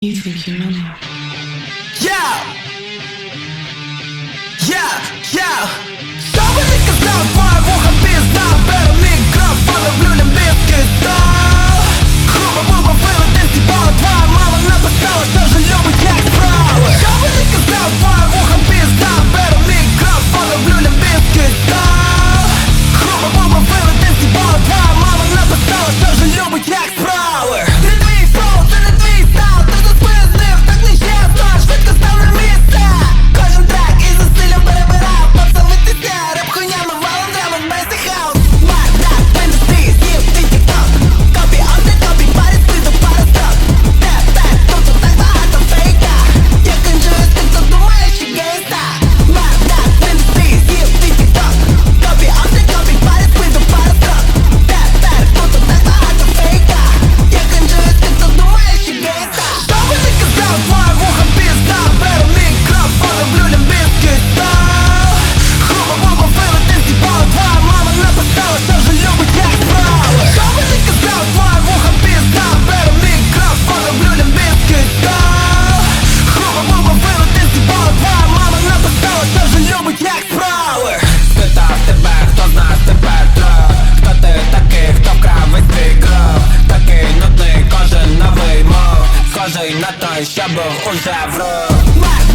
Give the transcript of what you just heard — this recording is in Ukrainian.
You think you know me? Yeah! Yeah! Yeah! Що вони казав, твоя вуха пізда? Беру мікрофон, люблю лімбівський стол. Грубо буба пила, десь тіпала, твоя мама написала, що вже любить як справи. Що вони казав, твоя вуха пізда? Беру мікрофон, люблю лімбівський стол. Грубо буба пила, десь тіпала, твоя мама написала, що вже любить як справи. Це не твій флоу, це не твій стайл, ти заспизнив, так нечесно, швидко став на місце. Кожен трек із стилем перебирав, подсовитися, реп хуйнями, валом драмом, без хаус. Марк, рап, індустрії, з'їв, ти тік-ток. Копі, он не копі, пари спиду, пара строк. Тепер, тут так багато фейка. Я кончую з тим, хто думає, що гейста. Марк, рап, індустрії, з'їв, ти тік-ток. Копі, он не копі, пари спиду, пара строк. Тепер, тут так багато фейка. Я кончую з тим, хто думає, що гейста. Що би ти казав, твоя вуха пізда? Беру мікрофон, люблю лімбівський стол. Грубо буба пила, ти з'їбала, твоя мама написала, що вже любить як справи. Що би ти казав, твоя вуха пізда? Беру мікрофон, люблю лімбівський стол. Грубо буба пила, ти з'їбала, твоя мама написала, що вже любить як справи. Спитав тебе, хто з нас тепер трьох? Хто ти такий, хто вкрав весь твій кров? Такий нудний, кожен новий мов, схожий на той, що був уже в рух.